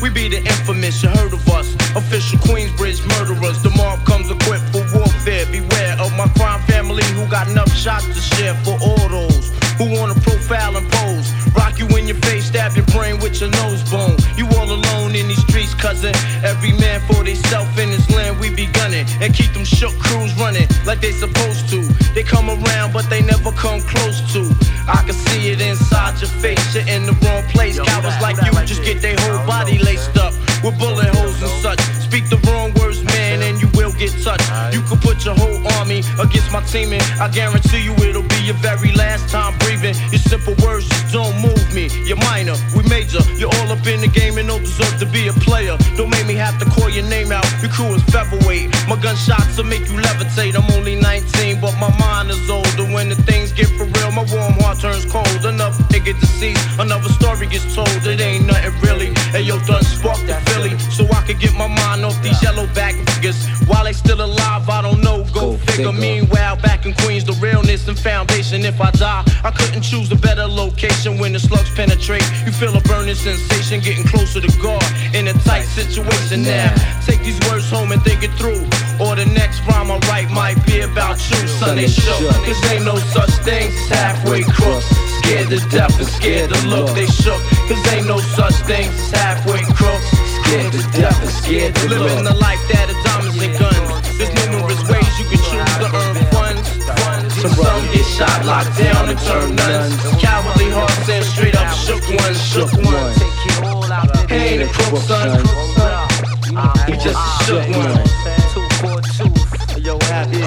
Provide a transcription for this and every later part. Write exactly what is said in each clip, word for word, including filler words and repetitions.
We be the infamous, you heard of us. Official Queensbridge murderers. The mob comes equipped for warfare. Beware of my crime family who got enough shots to share for all those who wanna profile and pose. Rock you in your face, stab your brain with your nose bone. You all alone in these streets, cousin. Every man for theyself in this land we be gunning. And keep them shook crews running like they supposed to. They come around but they never come close to. I can see it inside your face, you're in the wrong place. Cowards like you just get their whole body laced up with bullet holes and such. Speak the wrong words, man, and you will get touched. You can put your whole army against my team, and I guarantee you it'll be your very last time breathing. Your simple words just don't move me. You're minor, we major. You're all up in the game and don't deserve to be a player. Don't make me have to call your name out. Your crew is featherweight. My gunshots will make you levitate. I'm only nineteen, but my mind is older. When the things get for real, my warm heart turns cold. Enough nigga deceased, another story gets told. It ain't nothing really. Hey yo, done sparked the Philly, so I could get my mind off these yellow back figures. While they still alive, I don't know. Go, Go figure. figure. Meanwhile, back in Queens, the realness and foundation. If I die, I couldn't choose a better location. When the slugs penetrate, you feel a burning sensation, getting closer to God in a tight situation. Now, take these words home and think it through, or the next rhyme I write might be about you. Son, they shook, cause ain't no such thing as halfway crooks. Scared to death and scared to look. They shook, cause ain't no such thing as halfway crooks. Scared to death and scared to look. Living the life that is diamonds and guns. There's numerous ways you can choose to earn funds. Some get shot, locked down, and turn nuns. Cowardly hearts and straight up shook ones, shook ones. He ain't a crook, son. He just a shook one. Yo, happy,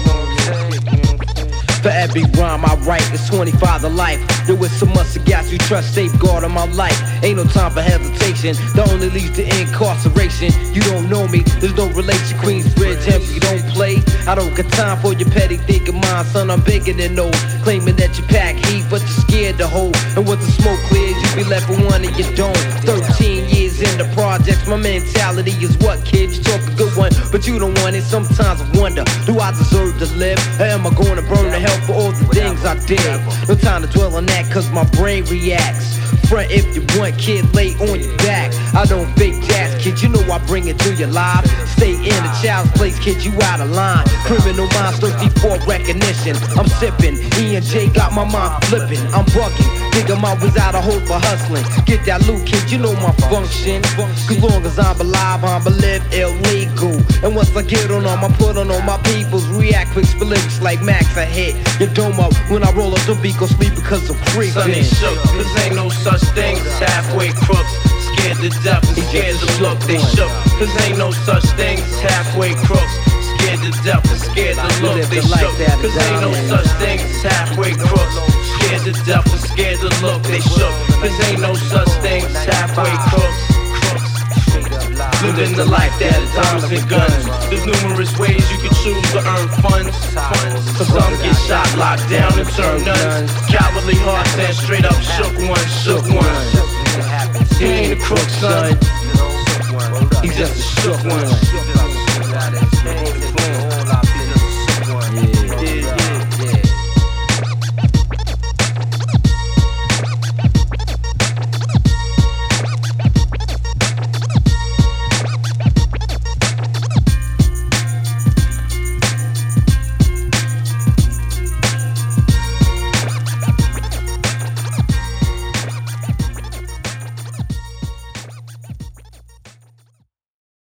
for every rhyme I write, it's twenty-five to life. There was so much to gas you trust, safeguard on my life. Ain't no time for hesitation, that only leads to incarceration. You don't know me, there's no relation. Queensbridge, empty, don't play. I don't got time for your petty thinking mind, son, I'm bigger than those. Claiming that you pack heat, but you're scared to hold. And once the smoke clears, you be left with one and you don't. Thirteen years in the projects, my mentality is what, kid? You talk a good one, but you don't want it. Sometimes I wonder, do I deserve to live? Or am I gonna burn the hell for all the things I did? No time to dwell on that, cause my brain reacts. Front if you want, kid, lay on your back. I don't fake jazz, kid, you know I bring it to your live. Stay in a child's place, kid, you out of line. Criminal minds thirsty for recognition. I'm sipping, E and J got my mind flipping. I'm bugging, think I'm always out of hope for hustling. Get that loot, kid, you know my function. As long as I'm alive, I'm a live illegal. And once I get on them, I put on all my peoples. React quick, split lyrics like Max, I hit your dome up. When I roll up the beat, go sleep because I'm creeping. Son, they shook, cause ain't no such thing as halfway crooks. Scared to death and scared to look. They shook, cause ain't no such thing as halfway crooks. Scared to death and scared to look. They shook, cause ain't no such thing as halfway crooks. Scared to death and scared to look. They shook, cause ain't no such thing as halfway crooks. Living the life that is diamonds and guns. There's numerous ways you can choose to earn funds. Some get shot, locked down, and turn nuns. Cowardly hearts and straight up shook ones, shook ones. He ain't a crook, son. He's just a shook one.